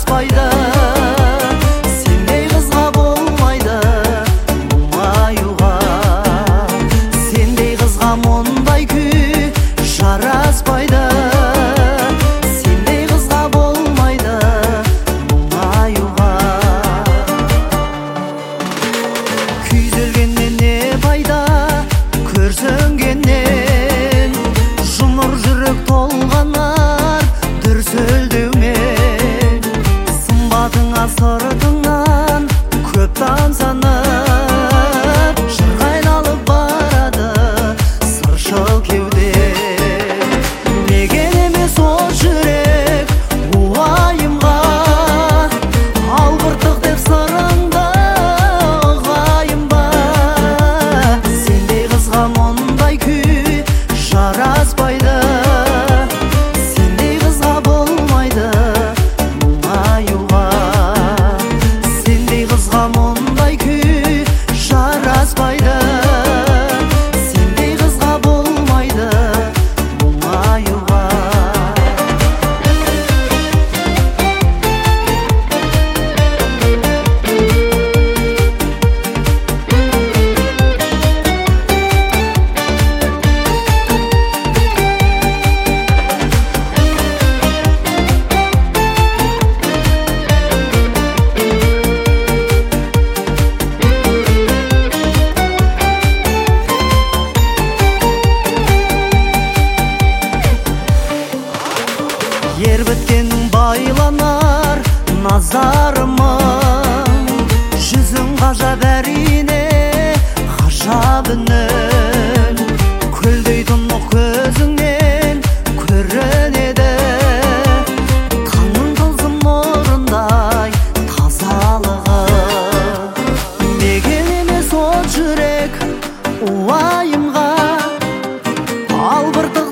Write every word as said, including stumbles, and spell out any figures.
жараспайды. Сендей қызға болмайды мұңаюға. Сендей қызға мұндай күй жараспайды. Сендей қызға болмайды мұңаюға. Күйзелгеннен не пайда көрсінгеннен, жұмыр жүрек толғанар дүрсілдеумен. Сымбатыңа сыртыңнан көп тамсанып, жырға айналып барады сыршыл кеуде. Меген емес ол жүрек уайымға, албыртық деп сырыңды ұғайын ба. Сендей қызға мұндай күй жараспайды. Сендей қызға болмайды мұңаюға. Сендей қызға мұндай күй жараспайды. Сендей қызға болмайды мұңаюға. Ер біткен байланар назарымың, жүзің ғажап әрине ғажап үнің. Көлдей тұнық көзіңнен көрінеді, таңның тылсым нұрындай тазалығы. Меген емес ол жүрек уайымға, албыртық